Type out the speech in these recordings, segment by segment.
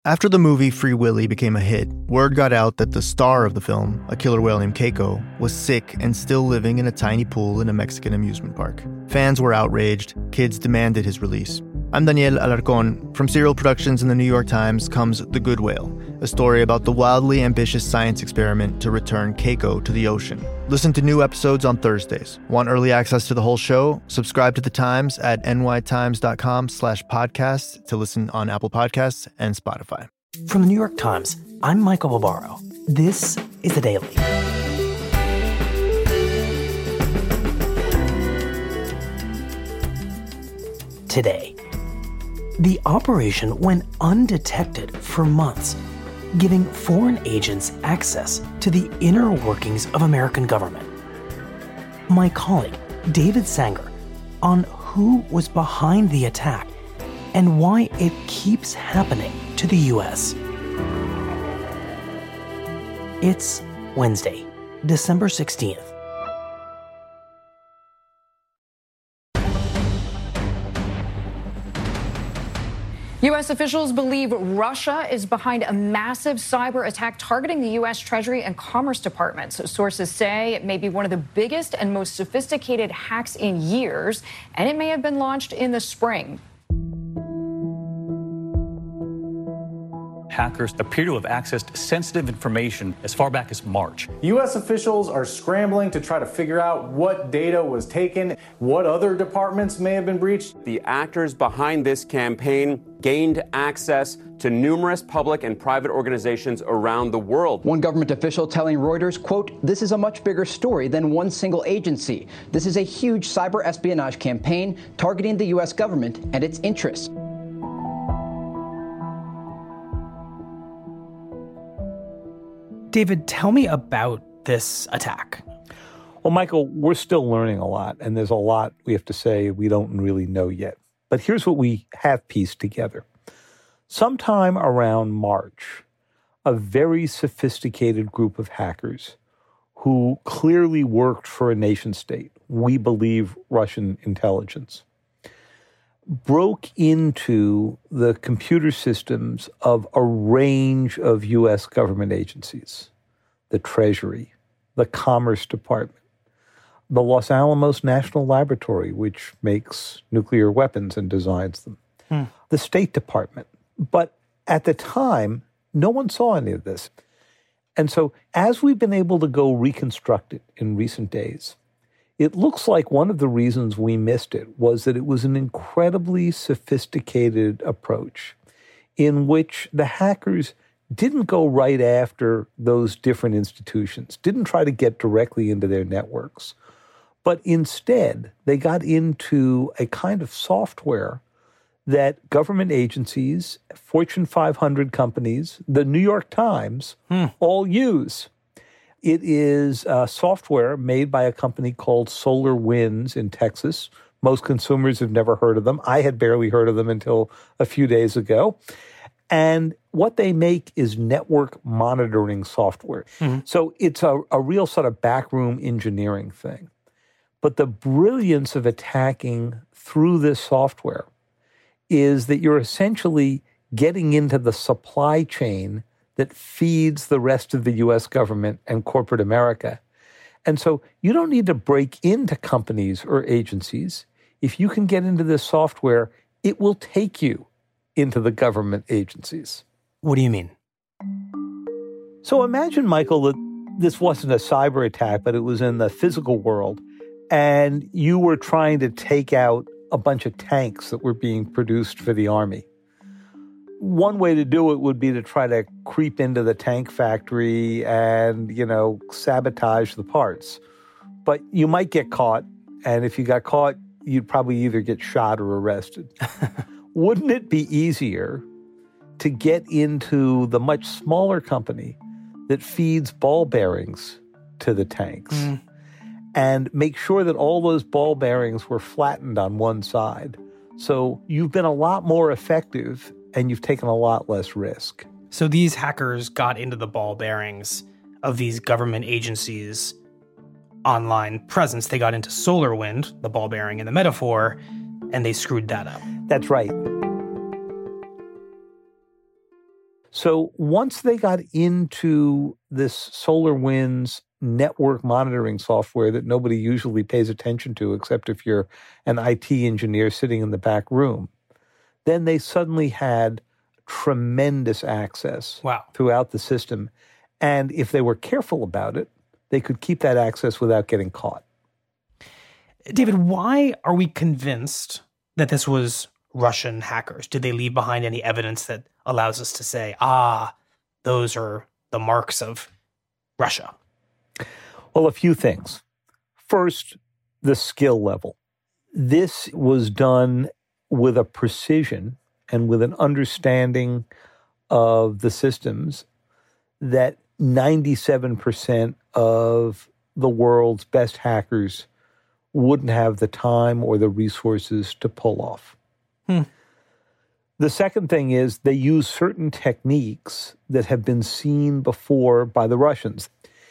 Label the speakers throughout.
Speaker 1: After the movie Free Willy became a hit, word got out that the star of the film, a killer whale named Keiko, was sick and still living in a tiny pool in a Mexican amusement park. Fans were outraged. Kids demanded his release. I'm Daniel Alarcón. From Serial Productions and the New York Times comes The Good Whale, a story about the wildly ambitious science experiment to return Keiko to the ocean. Listen to new episodes on Thursdays. Want early access to the whole show? Subscribe to The Times at nytimes.com/podcast to listen on Apple Podcasts and Spotify.
Speaker 2: From the New York Times, I'm Michael Barbaro. This is The Daily. Today, the operation went undetected for months, giving foreign agents access to the inner workings of American government. My colleague, David Sanger, on who was behind the attack and why it keeps happening to the U.S. It's Wednesday, December 16th.
Speaker 3: U.S. officials believe Russia is behind a massive cyber attack targeting the U.S. Treasury and Commerce Departments. Sources say it may be one of the biggest and most sophisticated hacks in years, and it may have been launched in the spring.
Speaker 4: Hackers appear to have accessed sensitive information as far back as March.
Speaker 5: U.S. officials are scrambling to try to figure out what data was taken, what other departments may have been breached.
Speaker 6: The actors behind this campaign gained access to numerous public and private organizations around the world.
Speaker 7: One government official telling Reuters, quote, "This is a much bigger story than one single agency. This is a huge cyber espionage campaign targeting the U.S. government and its interests."
Speaker 2: David, tell me about this attack.
Speaker 8: Well, Michael, we're still learning a lot, and there's a lot we have to say we don't really know yet. But here's what we have pieced together. Sometime around March, a very sophisticated group of hackers who clearly worked for a nation state, we believe Russian intelligence, broke into the computer systems of a range of U.S. government agencies, the Treasury, the Commerce Department, the Los Alamos National Laboratory, which makes nuclear weapons and designs them, the State Department. But at the time, no one saw any of this. And so as we've been able to go reconstruct it in recent days, it looks like one of the reasons we missed it was that it was an incredibly sophisticated approach in which the hackers didn't go right after those different institutions, didn't try to get directly into their networks, but instead they got into a kind of software that government agencies, Fortune 500 companies, the New York Times, all use. It is software made by a company called SolarWinds in Texas. Most consumers have never heard of them. I had barely heard of them until a few days ago. And what they make is network monitoring software. So it's a real sort of backroom engineering thing. But the brilliance of attacking through this software is that you're essentially getting into the supply chain that feeds the rest of the U.S. government and corporate America. And so you don't need to break into companies or agencies. If you can get into this software, it will take you into the government agencies.
Speaker 2: What do you mean?
Speaker 8: So imagine, Michael, that this wasn't a cyber attack, but it was in the physical world, and you were trying to take out a bunch of tanks that were being produced for the Army. One way to do it would be to try to creep into the tank factory and, sabotage the parts. But you might get caught, and if you got caught, you'd probably either get shot or arrested. Wouldn't it be easier to get into the much smaller company that feeds ball bearings to the tanks and make sure that all those ball bearings were flattened on one side? So you've been a lot more effective and you've taken a lot less risk.
Speaker 2: So these hackers got into the ball bearings of these government agencies' online presence. They got into SolarWind, the ball bearing in the metaphor, and they screwed that up.
Speaker 8: That's right. So once they got into this SolarWinds network monitoring software that nobody usually pays attention to except if you're an IT engineer sitting in the back room, then they suddenly had tremendous access throughout the system. And if they were careful about it, they could keep that access without getting caught.
Speaker 2: David, why are we convinced that this was Russian hackers? Did they leave behind any evidence that allows us to say, those are the marks of Russia?
Speaker 8: Well, a few things. First, the skill level. This was done with a precision and with an understanding of the systems that 97% of the world's best hackers wouldn't have the time or the resources to pull off. The second thing is they use certain techniques that have been seen before by the Russians.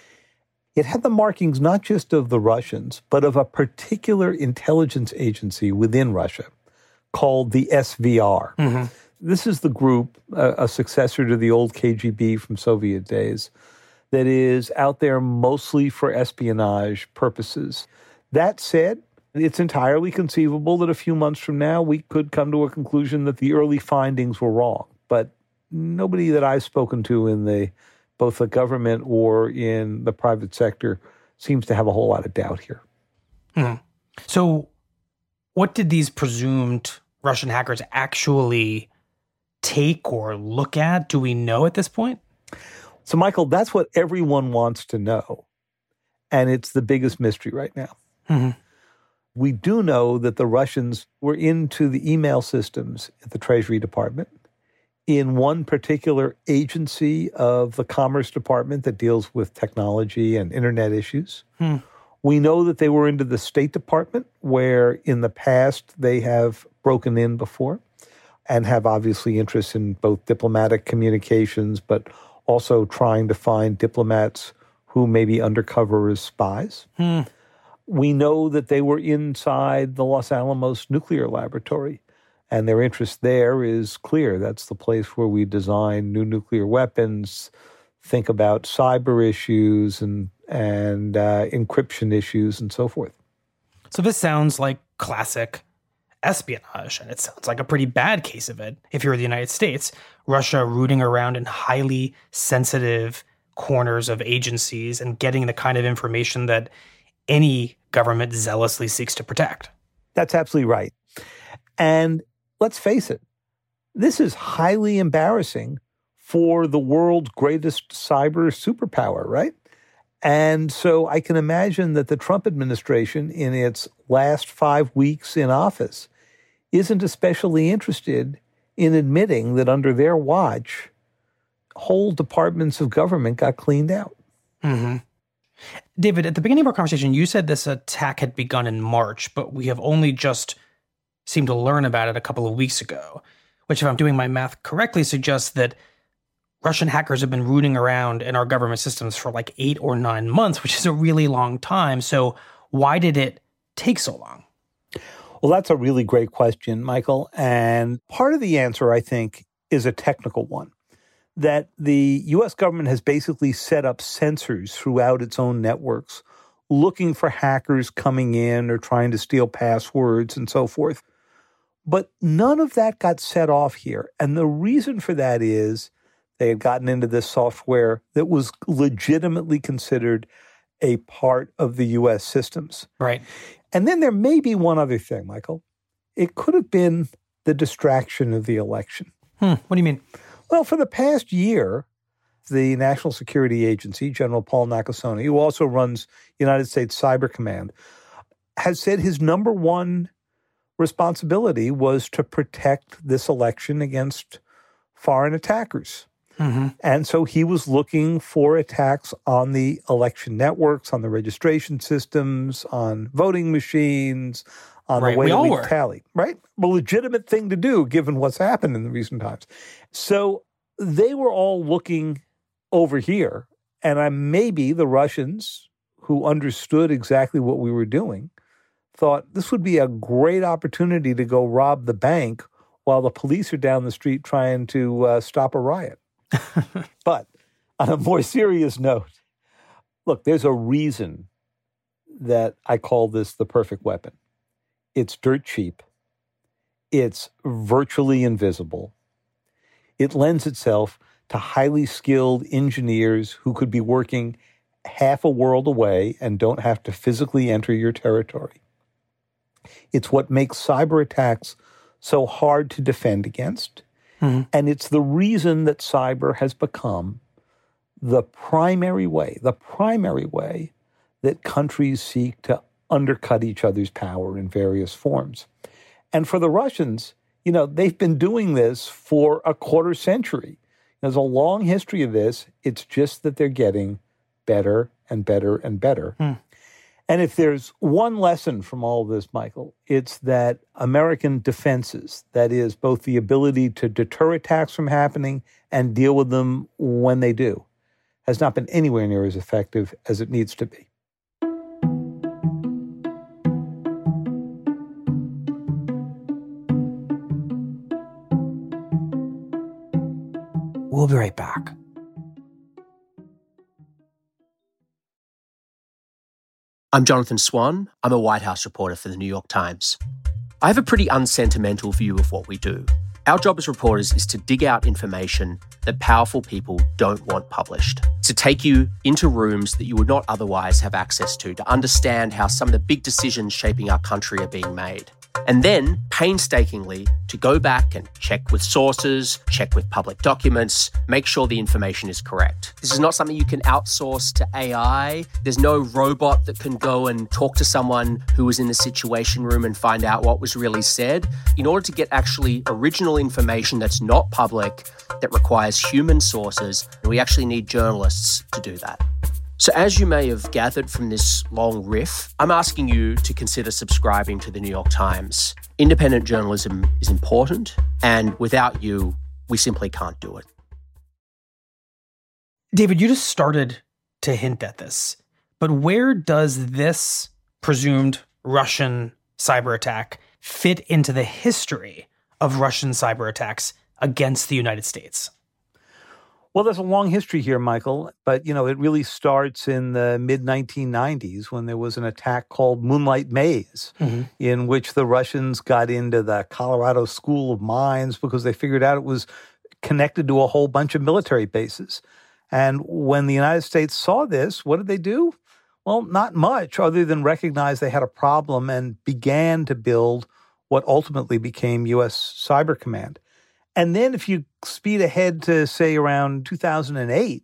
Speaker 8: It had the markings not just of the Russians, but of a particular intelligence agency within Russia called the SVR. Mm-hmm. This is the group, a successor to the old KGB from Soviet days, that is out there mostly for espionage purposes. That said, it's entirely conceivable that a few months from now we could come to a conclusion that the early findings were wrong. But nobody that I've spoken to in both the government or in the private sector seems to have a whole lot of doubt here.
Speaker 2: Mm-hmm. So what did these presumed Russian hackers actually take or look at? Do we know at this point?
Speaker 8: So, Michael, that's what everyone wants to know. And it's the biggest mystery right now. Mm-hmm. We do know that the Russians were into the email systems at the Treasury Department, in one particular agency of the Commerce Department that deals with technology and internet issues. We know that they were into the State Department, where in the past they have broken in before and have obviously interests in both diplomatic communications, but also trying to find diplomats who may be undercover as spies. We know that they were inside the Los Alamos nuclear laboratory, and their interest there is clear. That's the place where we design new nuclear weapons, think about cyber issues and encryption issues and so forth.
Speaker 2: So this sounds like classic espionage, and it sounds like a pretty bad case of it. If you're the United States, Russia rooting around in highly sensitive corners of agencies and getting the kind of information that any government zealously seeks to protect.
Speaker 8: That's absolutely right. And let's face it, this is highly embarrassing for the world's greatest cyber superpower, right? And so I can imagine that the Trump administration, in its last 5 weeks in office, isn't especially interested in admitting that under their watch, whole departments of government got cleaned out.
Speaker 2: Mm-hmm. David, at the beginning of our conversation, you said this attack had begun in March, but we have only just seemed to learn about it a couple of weeks ago, which, if I'm doing my math correctly, suggests that Russian hackers have been rooting around in our government systems for like 8 or 9 months, which is a really long time. So why did it take so long?
Speaker 8: Well, that's a really great question, Michael. And part of the answer, I think, is a technical one. That the U.S. government has basically set up sensors throughout its own networks, looking for hackers coming in or trying to steal passwords and so forth. But none of that got set off here. And the reason for that is they had gotten into this software that was legitimately considered a part of the U.S. systems.
Speaker 2: Right.
Speaker 8: And then there may be one other thing, Michael. It could have been the distraction of the election.
Speaker 2: What do you mean?
Speaker 8: Well, for the past year, the National Security Agency, General Paul Nakasone, who also runs United States Cyber Command, has said his number one responsibility was to protect this election against foreign attackers. Mm-hmm. And so he was looking for attacks on the election networks, on the registration systems, on voting machines, on the way that we tally, right? A legitimate thing to do given what's happened in the recent times. So they were all looking over here, and maybe the Russians, who understood exactly what we were doing, thought this would be a great opportunity to go rob the bank while the police are down the street trying to stop a riot. But on a more serious note, look, there's a reason that I call this the perfect weapon. It's dirt cheap. It's virtually invisible. It lends itself to highly skilled engineers who could be working half a world away and don't have to physically enter your territory. It's what makes cyber attacks so hard to defend against. Mm-hmm. And it's the reason that cyber has become the primary way that countries seek to undercut each other's power in various forms. And for the Russians, they've been doing this for a quarter century. There's a long history of this. It's just that they're getting better and better and better. And if there's one lesson from all of this, Michael, it's that American defenses, that is both the ability to deter attacks from happening and deal with them when they do, has not been anywhere near as effective as it needs to be.
Speaker 2: We'll be right back.
Speaker 9: I'm Jonathan Swan. I'm a White House reporter for the New York Times. I have a pretty unsentimental view of what we do. Our job as reporters is to dig out information that powerful people don't want published, to take you into rooms that you would not otherwise have access to understand how some of the big decisions shaping our country are being made. And then, painstakingly, to go back and check with sources, check with public documents, make sure the information is correct. This is not something you can outsource to AI. There's no robot that can go and talk to someone who was in the Situation Room and find out what was really said. In order to get actually original information that's not public, that requires human sources, we actually need journalists to do that. So as you may have gathered from this long riff, I'm asking you to consider subscribing to the New York Times. Independent journalism is important, and without you, we simply can't do it.
Speaker 2: David, you just started to hint at this, but where does this presumed Russian cyber attack fit into the history of Russian cyber attacks against the United States?
Speaker 8: Well, there's a long history here, Michael, but, it really starts in the mid-1990s when there was an attack called Moonlight Maze, in which the Russians got into the Colorado School of Mines because they figured out it was connected to a whole bunch of military bases. And when the United States saw this, what did they do? Well, not much other than recognize they had a problem and began to build what ultimately became U.S. Cyber Command. And then if you speed ahead to, say, around 2008,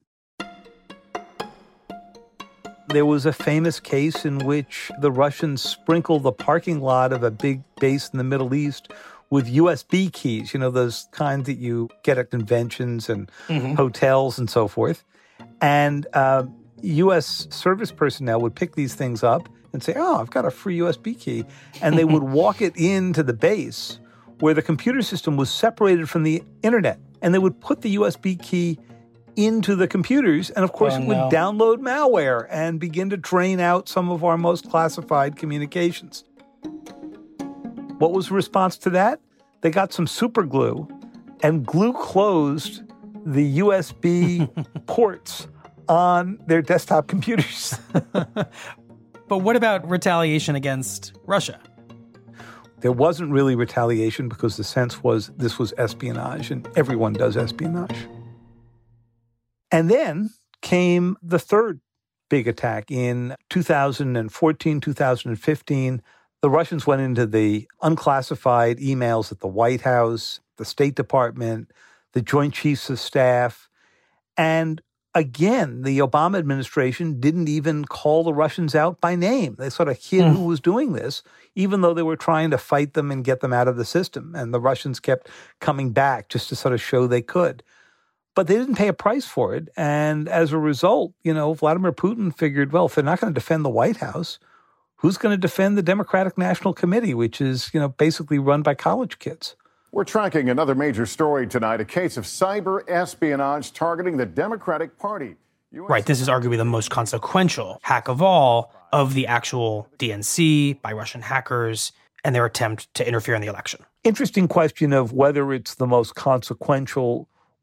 Speaker 8: there was a famous case in which the Russians sprinkled the parking lot of a big base in the Middle East with USB keys, those kinds that you get at conventions and hotels and so forth. And U.S. service personnel would pick these things up and say, oh, I've got a free USB key. And they would walk it into the base where the computer system was separated from the internet. And they would put the USB key into the computers. And of course, it would download malware and begin to drain out some of our most classified communications. What was the response to that? They got some super glue and glue closed the USB ports on their desktop computers.
Speaker 2: But what about retaliation against Russia?
Speaker 8: There wasn't really retaliation because the sense was this was espionage, and everyone does espionage. And then came the third big attack in 2014, 2015. The Russians went into the unclassified emails at the White House, the State Department, the Joint Chiefs of Staff. And again, the Obama administration didn't even call the Russians out by name. They sort of hid who was doing this, even though they were trying to fight them and get them out of the system. And the Russians kept coming back just to sort of show they could. But they didn't pay a price for it. And as a result, Vladimir Putin figured, well, if they're not going to defend the White House, who's going to defend the Democratic National Committee, which is, basically run by college kids?
Speaker 10: We're tracking another major story tonight, a case of cyber espionage targeting the Democratic Party.
Speaker 2: Right, this is arguably the most consequential hack of all of the actual DNC by Russian hackers and their attempt to interfere in the election.
Speaker 8: Interesting question of whether it's the most consequential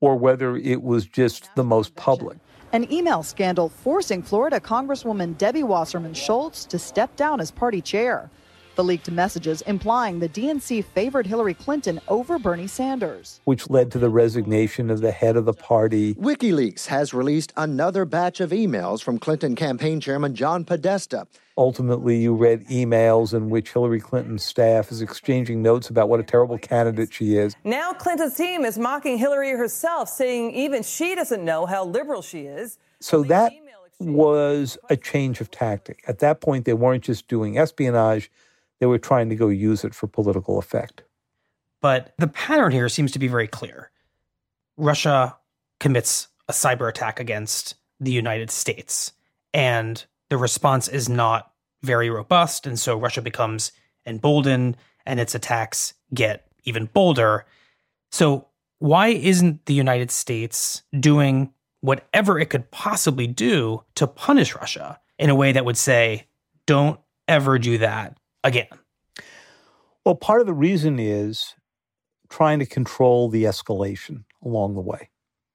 Speaker 8: or whether it was just the most public.
Speaker 11: An email scandal forcing Florida Congresswoman Debbie Wasserman Schultz to step down as party chair. The leaked messages implying the DNC favored Hillary Clinton over Bernie Sanders,
Speaker 8: which led to the resignation of the head of the party.
Speaker 12: WikiLeaks has released another batch of emails from Clinton campaign chairman John Podesta.
Speaker 8: Ultimately, you read emails in which Hillary Clinton's staff is exchanging notes about what a terrible candidate she is.
Speaker 13: Now Clinton's team is mocking Hillary herself, saying even she doesn't know how liberal she is.
Speaker 8: So that was a change of tactic. At that point, they weren't just doing espionage. They were trying to go use it for political effect.
Speaker 2: But the pattern here seems to be very clear. Russia commits a cyber attack against the United States, and the response is not very robust, and so Russia becomes emboldened, and its attacks get even bolder. So why isn't the United States doing whatever it could possibly do to punish Russia in a way that would say, don't ever do that again?
Speaker 8: Well, part of the reason is trying to control the escalation along the way.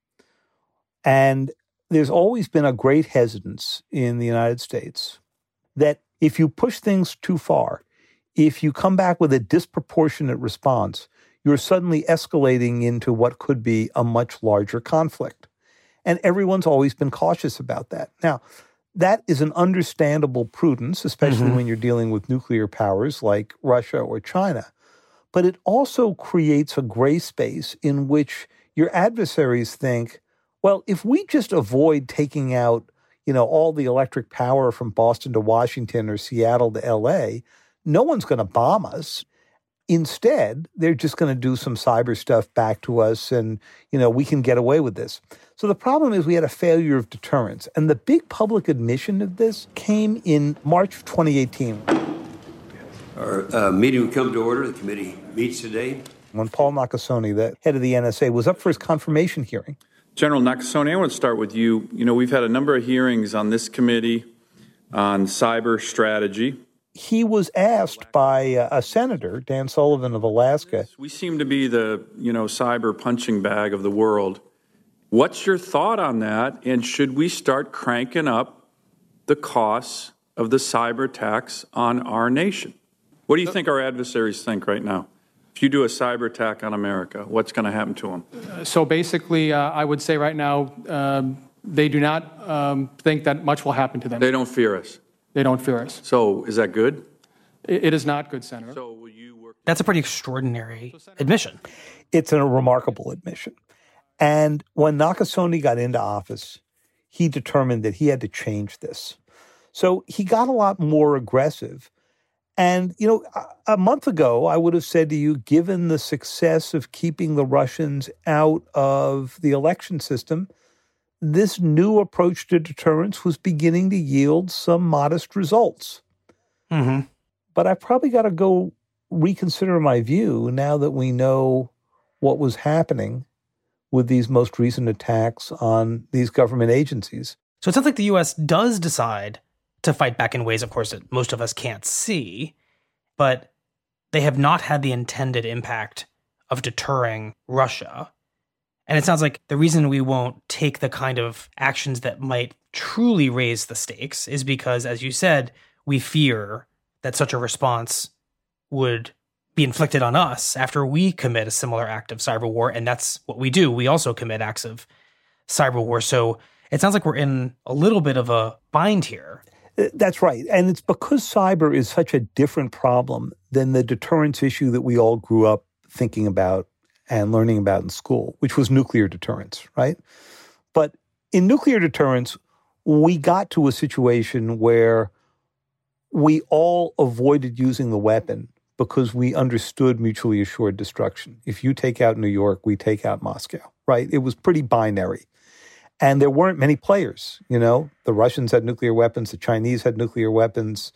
Speaker 8: And there's always been a great hesitance in the United States that if you push things too far, if you come back with a disproportionate response, you're suddenly escalating into what could be a much larger conflict. And everyone's always been cautious about that. Now, that is an understandable prudence, especially when you're dealing with nuclear powers like Russia or China. But it also creates a gray space in which your adversaries think, well, if we just avoid taking out, all the electric power from Boston to Washington or Seattle to LA, no one's going to bomb us. Instead, they're just going to do some cyber stuff back to us and, we can get away with this. So the problem is we had a failure of deterrence. And the big public admission of this came in March of 2018.
Speaker 14: Our meeting will come to order. The committee meets today.
Speaker 8: When Paul Nakasone, the head of the NSA, was up for his confirmation hearing.
Speaker 15: General Nakasone, I want to start with you. We've had a number of hearings on this committee on cyber strategy.
Speaker 8: He was asked by a senator, Dan Sullivan of Alaska.
Speaker 15: We seem to be the, cyber punching bag of the world. What's your thought on that? And should we start cranking up the costs of the cyber attacks on our nation? What do you think our adversaries think right now? If you do a cyber attack on America, what's going to happen to them?
Speaker 16: So basically, I would say right now, they do not think that much will happen to them.
Speaker 15: They don't fear us.
Speaker 16: They don't fear us.
Speaker 15: So is that good?
Speaker 16: It is not good, Senator.
Speaker 15: So will you work?
Speaker 2: That's a pretty extraordinary admission.
Speaker 8: It's a remarkable admission. And when Nakasone got into office, he determined that he had to change this. So he got a lot more aggressive. And, a month ago, I would have said to you, given the success of keeping the Russians out of the election system, this new approach to deterrence was beginning to yield some modest results.
Speaker 2: Mm-hmm.
Speaker 8: But I probably got to go reconsider my view now that we know what was happening with these most recent attacks on these government agencies.
Speaker 2: So it sounds like the U.S. does decide to fight back in ways, of course, that most of us can't see, but they have not had the intended impact of deterring Russia. And it sounds like the reason we won't take the kind of actions that might truly raise the stakes is because, as you said, we fear that such a response would be inflicted on us after we commit a similar act of cyber war. And that's what we do. We also commit acts of cyber war. So it sounds like we're in a little bit of a bind here.
Speaker 8: That's right. And it's because cyber is such a different problem than the deterrence issue that we all grew up thinking about and learning about in school, which was nuclear deterrence, right? But in nuclear deterrence, we got to a situation where we all avoided using the weapon because we understood mutually assured destruction. If you take out New York, we take out Moscow, right? It was pretty binary. And there weren't many players, The Russians had nuclear weapons, the Chinese had nuclear weapons,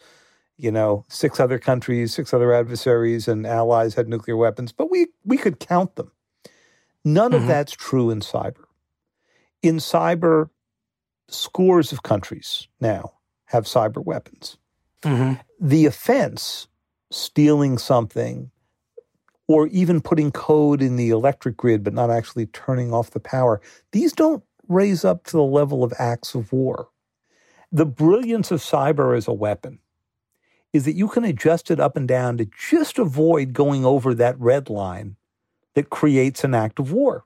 Speaker 8: 6 other countries, 6 other adversaries and allies had nuclear weapons, but we could count them. None of that's true in cyber. In cyber, scores of countries now have cyber weapons.
Speaker 2: Mm-hmm.
Speaker 8: The offense, stealing something or even putting code in the electric grid but not actually turning off the power, these don't raise up to the level of acts of war. The brilliance of cyber as a weapon is that you can adjust it up and down to just avoid going over that red line that creates an act of war.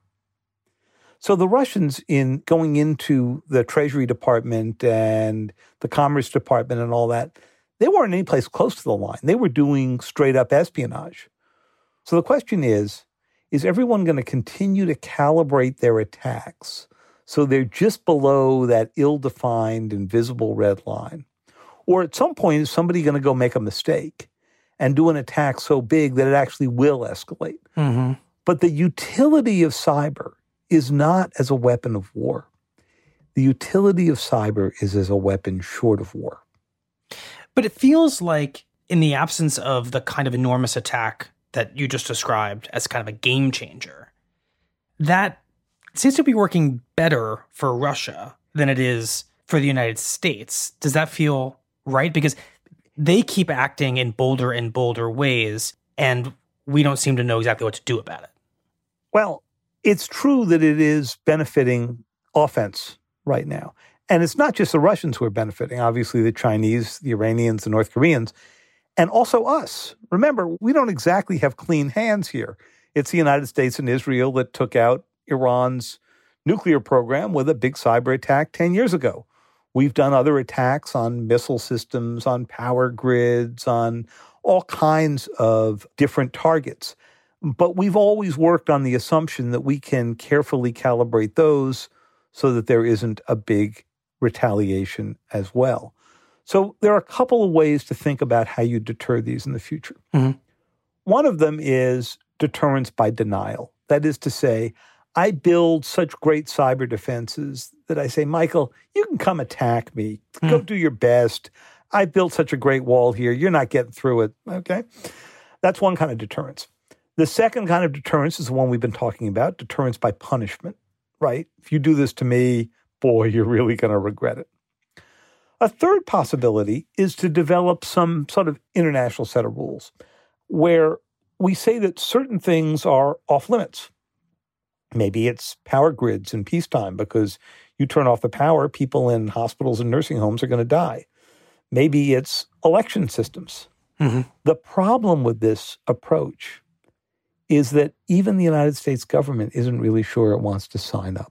Speaker 8: So the Russians, in going into the Treasury Department and the Commerce Department and all that, they weren't any place close to the line. They were doing straight-up espionage. So the question is everyone going to continue to calibrate their attacks so they're just below that ill-defined, invisible red line? Or at some point, is somebody going to go make a mistake and do an attack so big that it actually will escalate?
Speaker 2: Mm-hmm.
Speaker 8: But the utility of cyber is not as a weapon of war. The utility of cyber is as a weapon short of war.
Speaker 2: But it feels like in the absence of the kind of enormous attack that you just described as kind of a game changer, that seems to be working better for Russia than it is for the United States. Does that feel right? Because they keep acting in bolder and bolder ways, and we don't seem to know exactly what to do about it.
Speaker 8: Well, it's true that it is benefiting offense right now. And it's not just the Russians who are benefiting, obviously the Chinese, the Iranians, the North Koreans, and also us. Remember, we don't exactly have clean hands here. It's the United States and Israel that took out Iran's nuclear program with a big cyber attack 10 years ago. We've done other attacks on missile systems, on power grids, on all kinds of different targets. But we've always worked on the assumption that we can carefully calibrate those so that there isn't a big retaliation as well. So there are a couple of ways to think about how you deter these in the future.
Speaker 2: Mm-hmm.
Speaker 8: One of them is deterrence by denial. That is to say, I build such great cyber defenses that I say, Michael, you can come attack me. Go do your best. I built such a great wall here. You're not getting through it. Okay? That's one kind of deterrence. The second kind of deterrence is the one we've been talking about, deterrence by punishment, right? If you do this to me, boy, you're really going to regret it. A third possibility is to develop some sort of international set of rules where we say that certain things are off limits. Maybe it's power grids in peacetime because you turn off the power, people in hospitals and nursing homes are going to die. Maybe it's election systems.
Speaker 2: Mm-hmm.
Speaker 8: The problem with this approach is that even the United States government isn't really sure it wants to sign up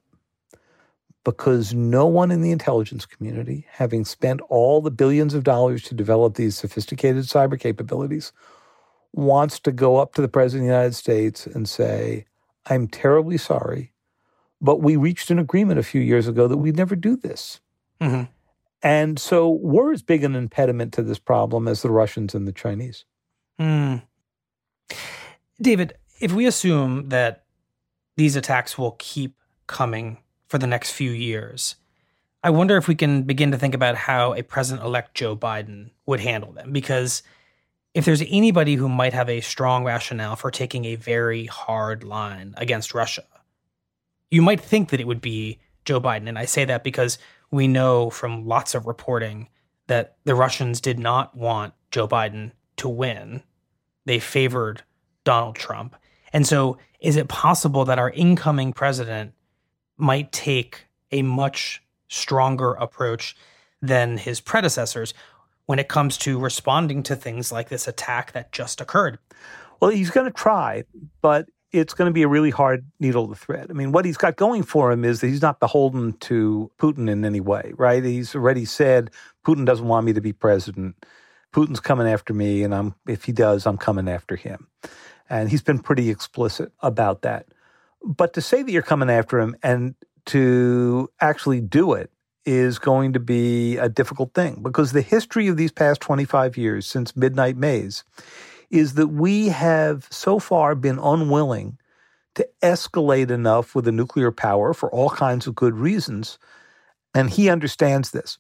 Speaker 8: because no one in the intelligence community, having spent all the billions of dollars to develop these sophisticated cyber capabilities, wants to go up to the President of the United States and say, I'm terribly sorry, but we reached an agreement a few years ago that we'd never do this.
Speaker 2: Mm-hmm.
Speaker 8: And so we're as big an impediment to this problem as the Russians and the Chinese.
Speaker 2: David, if we assume that these attacks will keep coming for the next few years, I wonder if we can begin to think about how a President-elect Joe Biden would handle them. Because if there's anybody who might have a strong rationale for taking a very hard line against Russia, you might think that it would be Joe Biden. And I say that because we know from lots of reporting that the Russians did not want Joe Biden to win. They favored Donald Trump. And so is it possible that our incoming president might take a much stronger approach than his predecessors when it comes to responding to things like this attack that just occurred?
Speaker 8: Well, he's going to try, but it's going to be a really hard needle to thread. I mean, what he's got going for him is that he's not beholden to Putin in any way, right? He's already said, Putin doesn't want me to be president. Putin's coming after me, and if he does, I'm coming after him. And he's been pretty explicit about that. But to say that you're coming after him and to actually do it is going to be a difficult thing because the history of these past 25 years since Midnight Maze is that we have so far been unwilling to escalate enough with the nuclear power for all kinds of good reasons. And he understands this.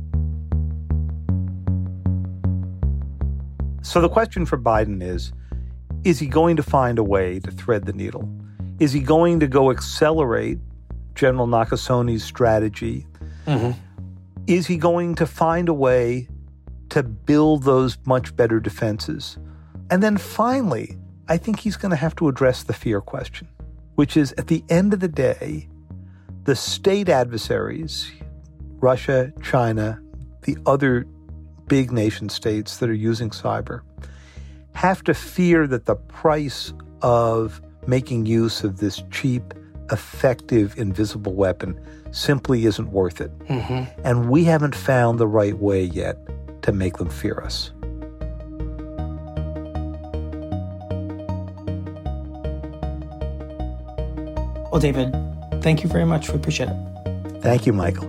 Speaker 8: So the question for Biden is he going to find a way to thread the needle? Is he going to go accelerate General Nakasoni's strategy?
Speaker 2: Mm-hmm.
Speaker 8: Is he going to find a way to build those much better defenses? And then finally, I think he's going to have to address the fear question, which is, at the end of the day, the state adversaries, Russia, China, the other big nation states that are using cyber, have to fear that the price of making use of this cheap, effective, invisible weapon simply isn't worth it. Mm-hmm. And we haven't found the right way yet to make them fear us.
Speaker 2: Well, David, thank you very much. We appreciate it.
Speaker 8: Thank you, Michael.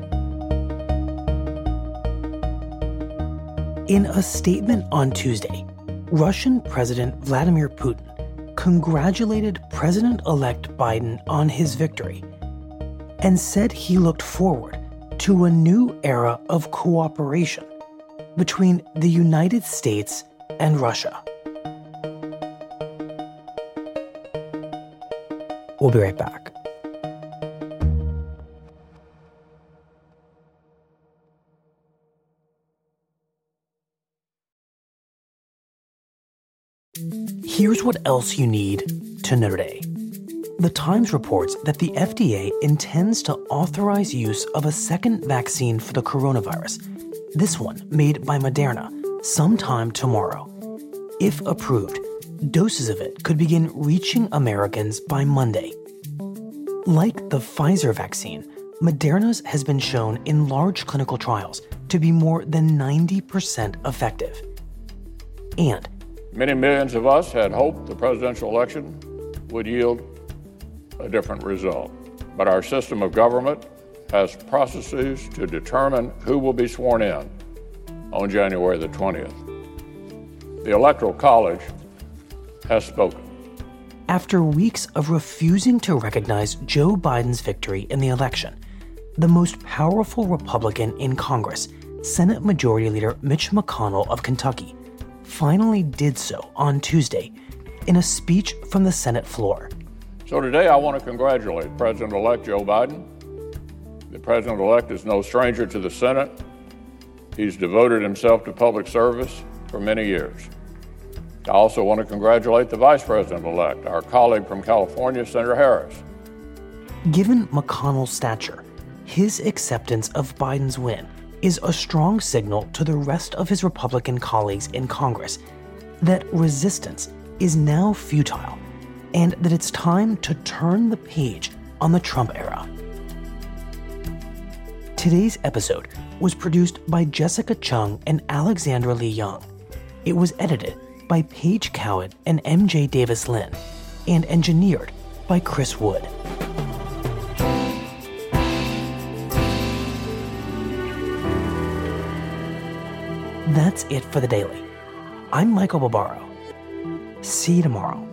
Speaker 2: In a statement on Tuesday, Russian President Vladimir Putin congratulated President-elect Biden on his victory and said he looked forward to a new era of cooperation between the United States and Russia. We'll be right back. Here's what else you need to know today. The Times reports that the FDA intends to authorize use of a second vaccine for the coronavirus, this one made by Moderna, sometime tomorrow. If approved, doses of it could begin reaching Americans by Monday. Like the Pfizer vaccine, Moderna's has been shown in large clinical trials to be more than 90% effective. And
Speaker 17: many millions of us had hoped the presidential election would yield a different result. But our system of government has processes to determine who will be sworn in on January the 20th. The Electoral College has spoken.
Speaker 2: After weeks of refusing to recognize Joe Biden's victory in the election, the most powerful Republican in Congress, Senate Majority Leader Mitch McConnell of Kentucky, finally did so on Tuesday in a speech from the Senate floor.
Speaker 17: So today I want to congratulate President-elect Joe Biden. The President-elect is no stranger to the Senate. He's devoted himself to public service for many years. I also want to congratulate the Vice President-elect, our colleague from California, Senator Harris.
Speaker 2: Given McConnell's stature, his acceptance of Biden's win is a strong signal to the rest of his Republican colleagues in Congress that resistance is now futile and that it's time to turn the page on the Trump era. Today's episode was produced by Jessica Chung and Alexandra Lee Young. It was edited by Paige Cowett and MJ Davis Lynn and engineered by Chris Wood. That's it for The Daily. I'm Michael Barbaro. See you tomorrow.